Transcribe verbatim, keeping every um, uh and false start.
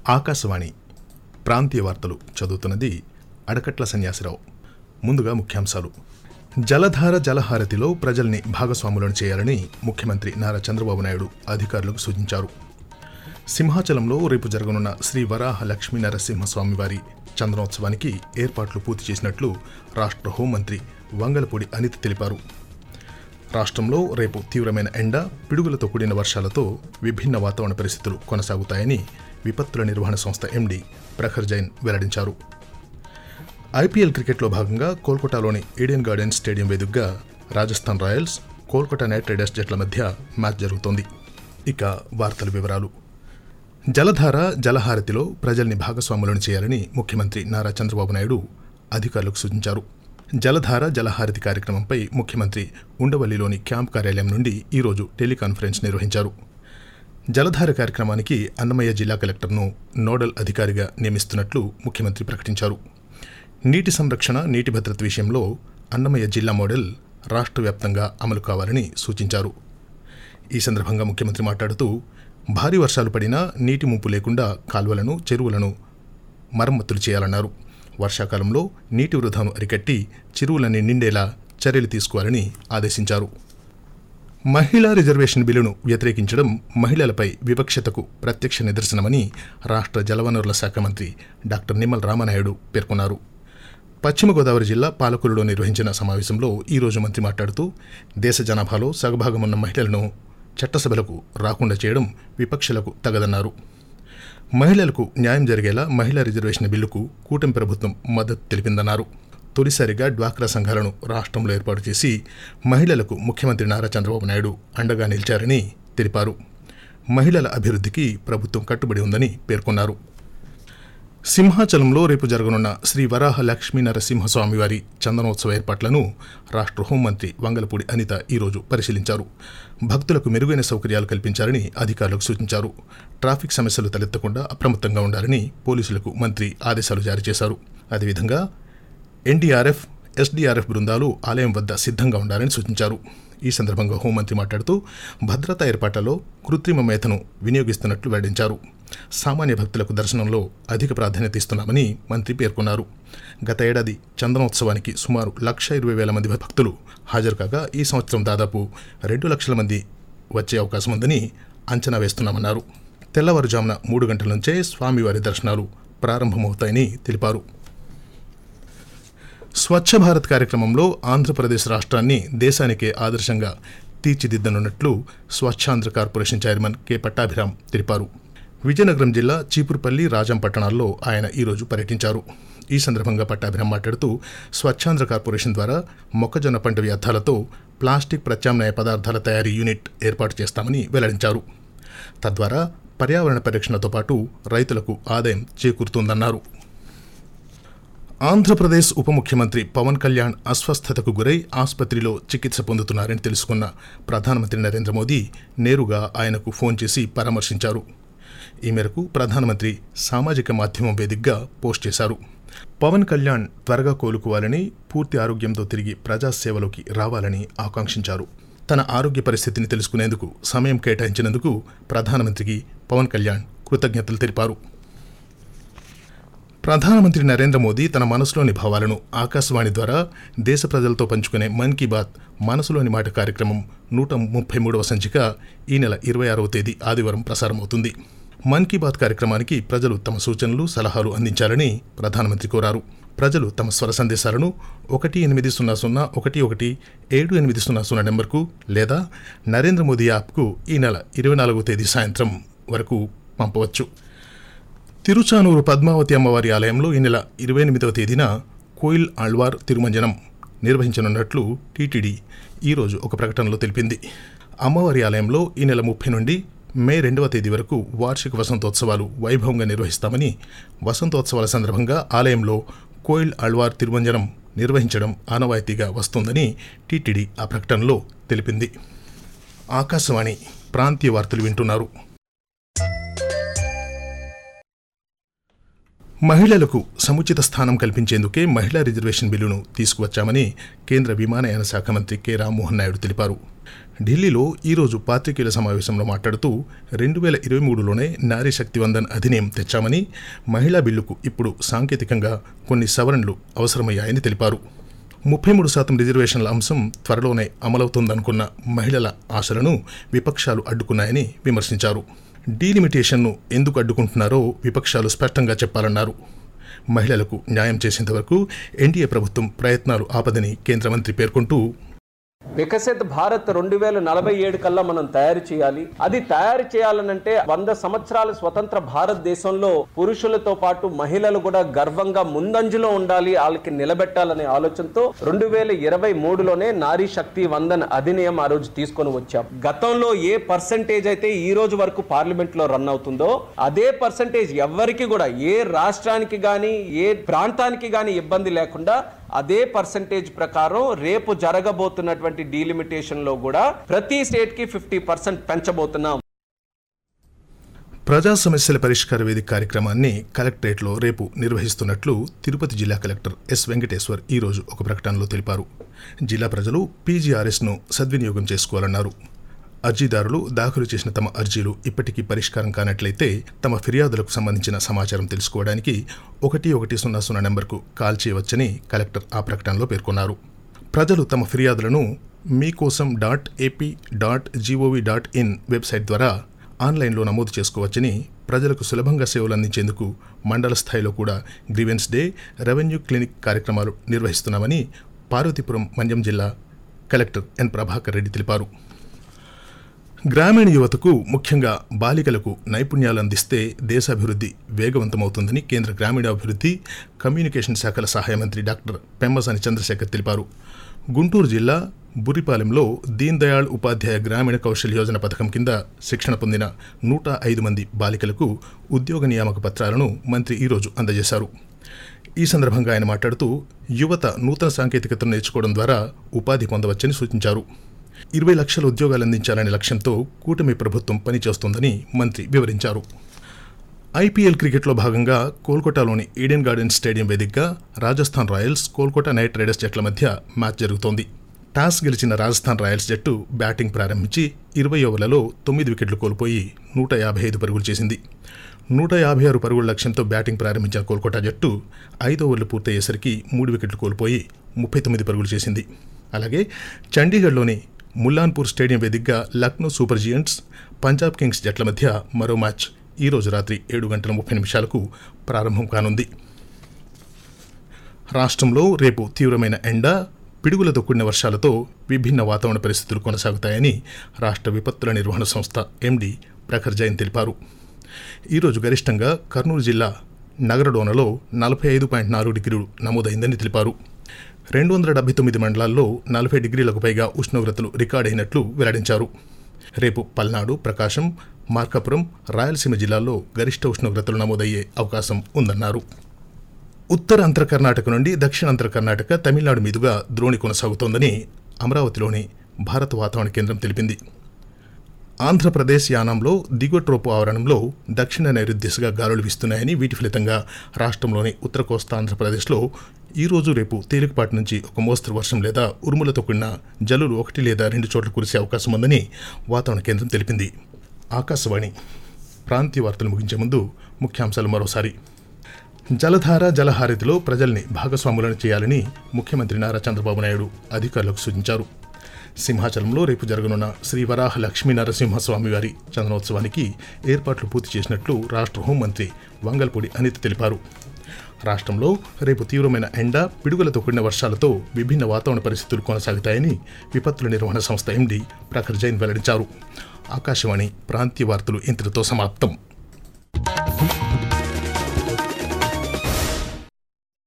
ఆకాశవాణి ప్రాంతీయ వార్తలు చదువుతున్నది అడకట్ల సన్యాసిరావు. ముందుగా ముఖ్యాంశాలు. జలధార జలహారతిలో ప్రజల్ని భాగస్వాములను చేయాలని ముఖ్యమంత్రి నారా చంద్రబాబు నాయుడు అధికారులకు సూచించారు. సింహాచలంలో రేపు జరగనున్న శ్రీ వరాహ లక్ష్మీ నరసింహస్వామివారి చందనోత్సవానికి ఏర్పాట్లు పూర్తి చేసినట్లు రాష్ట్ర హోంమంత్రి వంగలపూడి అనిత తెలిపారు. రాష్ట్రంలో రేపు తీవ్రమైన ఎండ, పిడుగులతో కూడిన వర్షాలతో విభిన్న వాతావరణ పరిస్థితులు కొనసాగుతాయని విపత్తుల నిర్వహణ సంస్థ ఎండీ ప్రఖర్ జైన్ వెల్లడించారు. ఐపీఎల్ క్రికెట్లో భాగంగా కోల్కతాలోని ఈడెన్ గార్డెన్స్ స్టేడియం వేదికగా Rajasthan Royals, Kolkata Knight Riders జట్ల మధ్య మ్యాచ్ జరుగుతోంది. ఇక వార్తల వివరాలు. జలధార జలహారతిలో ప్రజల్ని భాగస్వాములను చేయాలని ముఖ్యమంత్రి నారా చంద్రబాబు నాయుడు అధికారులకు సూచించారు. జలధార జలహారతి కార్యక్రమంపై ముఖ్యమంత్రి ఉండవల్లిలోని క్యాంప్ కార్యాలయం నుండి ఈరోజు టెలికాన్ఫరెన్స్ నిర్వహించారు. జలధార కార్యక్రమానికి అన్నమయ్య జిల్లా కలెక్టర్ను నోడల్ అధికారిగా నియమిస్తున్నట్లు ముఖ్యమంత్రి ప్రకటించారు. నీటి సంరక్షణ, నీటి భద్రత విషయంలో అన్నమయ్య జిల్లా మోడల్ రాష్ట్ర వ్యాప్తంగా అమలు కావాలని సూచించారు. ఈ సందర్భంగా ముఖ్యమంత్రి మాట్లాడుతూ, భారీ వర్షాలు పడినా నీటి ముంపు లేకుండా కాల్వలను, చెరువులను మరమ్మతులు చేయాలన్నారు. వర్షాకాలంలో నీటి వృధాను అరికట్టి చెరువులన్నీ నిండేలా చర్యలు తీసుకోవాలని ఆదేశించారు. మహిళా రిజర్వేషన్ బిల్లును వ్యతిరేకించడం మహిళలపై వివక్షతకు ప్రత్యక్ష నిదర్శనమని రాష్ట్ర జలవనరుల శాఖ మంత్రి డాక్టర్ నిమ్మల రామనాయుడు పేర్కొన్నారు. పశ్చిమ గోదావరి జిల్లా పాలకులలో నిర్వహించిన సమావేశంలో ఈరోజు మంత్రి మాట్లాడుతూ, దేశ జనాభాలో సగభాగమున్న మహిళలను చట్టసభలకు రాకుండా చేయడం విపక్షలకు తగదన్నారు. మహిళలకు న్యాయం జరిగేలా మహిళా రిజర్వేషన్ బిల్లుకు కూటమి ప్రభుత్వం మద్దతు తెలిపిందన్నారు. తొలిసారిగా డ్వాక్రా సంఘాలను రాష్ట్రంలో ఏర్పాటు చేసి మహిళలకు ముఖ్యమంత్రి నారా చంద్రబాబు నాయుడు అండగా నిలిచారని తెలిపారు. మహిళల అభివృద్ధికి ప్రభుత్వం కట్టుబడి ఉందని పేర్కొన్నారు. సింహాచలంలో రేపు జరగనున్న శ్రీ వరాహ లక్ష్మీ నరసింహస్వామివారి చందనోత్సవ ఏర్పాట్లను రాష్ట్ర హోంమంత్రి వంగలపూడి అనిత ఈరోజు పరిశీలించారు. భక్తులకు మెరుగైన సౌకర్యాలు కల్పించాలని అధికారులకు సూచించారు. ట్రాఫిక్ సమస్యలు తలెత్తకుండా అప్రమత్తంగా ఉండాలని పోలీసులకు మంత్రి ఆదేశాలు జారీ చేశారు. అదేవిధంగా ఎన్డీఆర్ఎఫ్, ఎస్డీఆర్ఎఫ్ బృందాలు ఆలయం వద్ద సిద్ధంగా ఉండాలని సూచించారు. ఈ సందర్భంగా హోంమంత్రి మాట్లాడుతూ, భద్రతా ఏర్పాట్లలో కృత్రిమ మేతను వినియోగిస్తున్నట్లు వెల్లడించారు. సామాన్య భక్తులకు దర్శనంలో అధిక ప్రాధాన్యత ఇస్తున్నామని మంత్రి పేర్కొన్నారు. గత ఏడాది చందనోత్సవానికి సుమారు లక్ష ఇరవై వేల మంది భక్తులు హాజరు కాగా ఈ సంవత్సరం దాదాపు రెండు లక్షల మంది వచ్చే అవకాశం ఉందని అంచనా వేస్తున్నామన్నారు. తెల్లవారుజామున మూడు గంటల నుంచే స్వామివారి దర్శనాలు ప్రారంభమవుతాయని తెలిపారు. స్వచ్ఛ భారత్ కార్యక్రమంలో ఆంధ్రప్రదేశ్ రాష్ట్రాన్ని దేశానికే ఆదర్శంగా తీర్చిదిద్దనున్నట్లు Swachh Andhra corporation chairman K Pattabhiram తెలిపారు. విజయనగరం జిల్లా చీపురుపల్లి, రాజం పట్టణాల్లో ఆయన ఈరోజు పర్యటించారు. ఈ సందర్భంగా పట్టాభిరామ్ మాట్లాడుతూ, స్వచ్ఛాంధ్ర కార్పొరేషన్ ద్వారా మొక్కజొన్న పంట వ్యర్థాలతో ప్లాస్టిక్ ప్రత్యామ్నాయ పదార్థాల తయారీ యూనిట్ ఏర్పాటు చేస్తామని వెల్లడించారు. తద్వారా పర్యావరణ పరిరక్షణతో పాటు రైతులకు ఆదాయం చేకూరుతుందన్నారు. ఆంధ్రప్రదేశ్ ఉప ముఖ్యమంత్రి పవన్ కళ్యాణ్ అస్వస్థతకు గురై ఆసుపత్రిలో చికిత్స పొందుతున్నారని తెలుసుకున్న ప్రధానమంత్రి నరేంద్ర మోదీ నేరుగా ఆయనకు ఫోన్ చేసి పరామర్శించారు. ఈ మేరకు ప్రధానమంత్రి సామాజిక మాధ్యమం వేదికగా పోస్ట్ చేశారు. పవన్ కళ్యాణ్ త్వరగా కోలుకోవాలని, పూర్తి ఆరోగ్యంతో తిరిగి ప్రజాసేవలోకి రావాలని ఆకాంక్షించారు. తన ఆరోగ్య పరిస్థితిని తెలుసుకునేందుకు సమయం కేటాయించినందుకు ప్రధానమంత్రికి పవన్ కళ్యాణ్ కృతజ్ఞతలు తెలిపారు. ప్రధానమంత్రి నరేంద్ర మోదీ తన మనసులోని భావాలను ఆకాశవాణి ద్వారా దేశ ప్రజలతో పంచుకునే మన్ కీ బాత్ మనసులోని మాట కార్యక్రమం నూట ముప్పై మూడవ సంచిక ఈ నెల ఇరవై ఆరవ తేదీ ఆదివారం ప్రసారమవుతుంది. మన్ కీ బాత్ కార్యక్రమానికి ప్రజలు తమ సూచనలు, సలహాలు అందించాలని ప్రధానమంత్రి కోరారు. ప్రజలు తమ స్వర సందేశాలను ఒకటి ఎనిమిది సున్నా సున్నా ఒకటి ఒకటి ఏడు ఎనిమిది సున్నా సున్నా నెంబర్కు లేదా నరేంద్ర మోదీ యాప్కు ఈ నెల ఇరవై నాలుగవ తేదీ సాయంత్రం వరకు పంపవచ్చు. తిరుచానూరు పద్మావతి అమ్మవారి ఆలయంలో ఈ నెల ఇరవై ఎనిమిదవ తేదీన కోయిల్ ఆళ్వార్ తిరుమంజనం నిర్వహించనున్నట్లు టీటీడీ ఈరోజు ఒక ప్రకటనలో తెలిపింది. అమ్మవారి ఆలయంలో ఈ నెల ముప్పై నుండి మే రెండవ తేదీ వరకు వార్షిక వసంతోత్సవాలు వైభవంగా నిర్వహిస్తామని, వసంతోత్సవాల సందర్భంగా ఆలయంలో కోయిల్ ఆళ్వార్ తిరుమంజనం నిర్వహించడం ఆనవాయితీగా వస్తోందని టీటీడీ ఆ ప్రకటనలో తెలిపింది. ఆకాశవాణి ప్రాంతీయ వార్తలు వింటున్నారు. మహిళలకు సముచిత స్థానం కల్పించేందుకే మహిళా రిజర్వేషన్ బిల్లును తీసుకువచ్చామని కేంద్ర విమానయాన శాఖ మంత్రి కె రామ్మోహన్ నాయుడు తెలిపారు. ఢిల్లీలో ఈరోజు పాత్రికేయుల సమావేశంలో మాట్లాడుతూ రెండు వేల ఇరవై మూడులోనే నారీ శక్తి వందన్ అధినియం తెచ్చామని, మహిళా బిల్లుకు ఇప్పుడు సాంకేతికంగా కొన్ని సవరణలు అవసరమయ్యాయని తెలిపారు. ముప్పై మూడు శాతం రిజర్వేషన్ల అంశం త్వరలోనే అమలవుతుందనుకున్న మహిళల ఆశలను విపక్షాలు అడ్డుకున్నాయని విమర్శించారు. డీలిమిటేషన్ను ఎందుకు అడ్డుకుంటున్నారో విపక్షాలు స్పష్టంగా చెప్పాలన్నారు. మహిళలకు న్యాయం చేసేంత వరకు ఎన్డీఏ ప్రభుత్వం ప్రయత్నాలు ఆపదని కేంద్ర మంత్రి పేర్కొంటూ, వికసిత్ భారత్ రెండు వేల నలభై ఏడు కల్లా మనం తయారు చేయాలి. అది తయారు చేయాలనంటే వంద సంవత్సరాల స్వతంత్ర భారతదేశంలో పురుషులతో పాటు మహిళలు కూడా గర్వంగా ముందంజలో ఉండాలి, వాళ్ళకి నిలబెట్టాలనే ఆలోచనతో రెండు వేల ఇరవై మూడులోనే నారీ శక్తి వందన్ అధినియం ఆ రోజు తీసుకొని వచ్చాం. గతంలో ఏ పర్సంటేజ్ అయితే ఈ రోజు వరకు పార్లమెంట్ లో రన్ అవుతుందో అదే పర్సంటేజ్ ఎవరికి కూడా ఏ రాష్ట్రానికి గాని ఏ ప్రాంతానికి గాని ఇబ్బంది లేకుండా అదే పర్సంటేజ్ ప్రకారం రేపు జరగబోతున్నటువంటి డీలిమిటేషన్ లో కూడా ప్రతి స్టేట్ కి ఫిఫ్టీ పర్సెంట్ పెంచబోతున్నాం. ప్రజా సమస్యల పరిష్కార వేదిక కార్యక్రమాన్ని కలెక్టరేట్లో రేపు నిర్వహిస్తున్నట్లు తిరుపతి జిల్లా కలెక్టర్ ఎస్ వెంకటేశ్వర్ ఈరోజు ఒక ప్రకటనలో తెలిపారు. జిల్లా ప్రజలు పీజీఆర్ఎస్ను సద్వినియోగం చేసుకోవాలన్నారు. అర్జీదారులు దాఖలు చేసిన తమ అర్జీలు ఇప్పటికీ పరిష్కారం కానట్లయితే తమ ఫిర్యాదులకు సంబంధించిన సమాచారం తెలుసుకోవడానికి ఒకటి ఒకటి సున్నా సున్నా నెంబర్కు కాల్ చేయవచ్చని కలెక్టర్ ఆ ప్రకటనలో పేర్కొన్నారు. ప్రజలు తమ ఫిర్యాదులను Meekosam dot AP dot GOV dot in website ద్వారా ఆన్లైన్లో నమోదు చేసుకోవచ్చని, ప్రజలకు సులభంగా సేవలు అందించేందుకు మండల స్థాయిలో కూడా గ్రీవెన్స్ డే, రెవెన్యూ క్లినిక్ కార్యక్రమాలు నిర్వహిస్తున్నామని పార్వతీపురం మన్యం జిల్లా కలెక్టర్ ఎన్ ప్రభాకర్ రెడ్డి తెలిపారు. గ్రామీణ యువతకు ముఖ్యంగా బాలికలకు నైపుణ్యాలు అందిస్తే దేశాభివృద్ధి వేగవంతమవుతుందని కేంద్ర గ్రామీణాభివృద్ధి, కమ్యూనికేషన్ శాఖల సహాయ మంత్రి డాక్టర్ పెమ్మసాని చంద్రశేఖర్ తెలిపారు. గుంటూరు జిల్లా బురిపాలెంలో దీన్ దయాళ్ ఉపాధ్యాయ గ్రామీణ కౌశల్ యోజన పథకం కింద శిక్షణ పొందిన నూట ఐదు మంది బాలికలకు ఉద్యోగ నియామక పత్రాలను మంత్రి ఈరోజు అందజేశారు. ఈ సందర్భంగా ఆయన మాట్లాడుతూ యువత నూతన సాంకేతికతను నేర్చుకోవడం ద్వారా ఉపాధి పొందవచ్చని సూచించారు. ఇరవై లక్షల ఉద్యోగాలు అందించాలనే లక్ష్యంతో కూటమి ప్రభుత్వం పనిచేస్తోందని మంత్రి వివరించారు. ఐపీఎల్ క్రికెట్లో భాగంగా కోల్కతాలోని ఈడెన్ గార్డెన్స్ స్టేడియం వేదికగా Rajasthan Royals, Kolkata Knight Riders జట్ల మధ్య మ్యాచ్ జరుగుతోంది. టాస్ గెలిచిన రాజస్థాన్ రాయల్స్ జట్టు బ్యాటింగ్ ప్రారంభించి ఇరవై ఓవర్లలో తొమ్మిది వికెట్లు కోల్పోయి నూట యాభై ఐదు పరుగులు చేసింది. నూట యాభై ఆరు పరుగుల లక్ష్యంతో బ్యాటింగ్ ప్రారంభించిన కోల్కతా జట్టు ఐదు ఓవర్లు పూర్తయ్యేసరికి మూడు వికెట్లు కోల్పోయి ముప్పై తొమ్మిది పరుగులు చేసింది. అలాగే చండీగఢ్లోని ముల్లాన్పూర్ స్టేడియం వేదికగా Lucknow Super Giants, Punjab Kings జట్ల మధ్య మరో మ్యాచ్ ఈరోజు రాత్రి ఏడు గంటల ముప్పై నిమిషాలకు ప్రారంభం కానుంది. రాష్ట్రంలో రేపు తీవ్రమైన ఎండ, పిడుగులతో కూడిన వర్షాలతో విభిన్న వాతావరణ పరిస్థితులు కొనసాగుతాయని రాష్ట్ర విపత్తుల నిర్వహణ సంస్థ ఎండీ ప్రఖర్ జైన్ తెలిపారు. ఈరోజు గరిష్టంగా కర్నూలు జిల్లా నగరడోనలో నలభై ఐదు పాయింట్ నాలుగు డిగ్రీలు నమోదైందని తెలిపారు. రెండు వందల డెబ్బై తొమ్మిది మండలాల్లో నలభై డిగ్రీలకు పైగా ఉష్ణోగ్రతలు రికార్డైనట్లు వెల్లడించారు. రేపు పల్నాడు, ప్రకాశం, మార్కాపురం, రాయలసీమ జిల్లాల్లో గరిష్ట ఉష్ణోగ్రతలు నమోదయ్యే అవకాశం ఉందన్నారు. ఉత్తర అంతర కర్ణాటక నుండి దక్షిణ అంతర కర్ణాటక, తమిళనాడు మీదుగా ద్రోణి కొనసాగుతోందని అమరావతిలోని భారత వాతావరణ కేంద్రం తెలిపింది. ఆంధ్రప్రదేశ్ యానాంలో దిగువ ట్రోపు ఆవరణంలో దక్షిణ నైరుతి దిశగా గాలులు వీస్తున్నాయని, వీటి ఫలితంగా రాష్ట్రంలోని ఉత్తర కోస్తా ఆంధ్రప్రదేశ్లో ఈరోజు రేపు తేలికపాటి నుంచి ఒక మోస్తరు వర్షం లేదా ఉరుములతో కూడిన జల్లులు ఒకటి లేదా రెండు చోట్ల కురిసే అవకాశం ఉందని వాతావరణ కేంద్రం తెలిపింది. ఆకాశవాణి ప్రాంతీయ వార్తలు ముగించే ముందు ముఖ్యాంశాలు మరోసారి. జలధార జలహారతిలో ప్రజల్ని భాగస్వాములను చేయాలని ముఖ్యమంత్రి నారా చంద్రబాబు నాయుడు అధికారులకు సూచించారు. సింహాచలంలో రేపు జరగనున్న శ్రీ వరాహ లక్ష్మీ నరసింహస్వామి వారి చందనోత్సవానికి ఏర్పాట్లు పూర్తి చేసినట్లు రాష్ట్ర హోంమంత్రి వంగల్పూడి అనిత తెలిపారు. రాష్ట్రంలో రేపు తీవ్రమైన ఎండ, పిడుగులతో కూడిన వర్షాలతో విభిన్న వాతావరణ పరిస్థితులు కొనసాగుతాయని విపత్తుల నిర్వహణ సంస్థ ఎండీ ప్రఖర్ జైన్ వెల్లడించారు. ఆకాశవాణి ప్రాంతీయ వార్తలు ఇంతటితో సమాప్తం.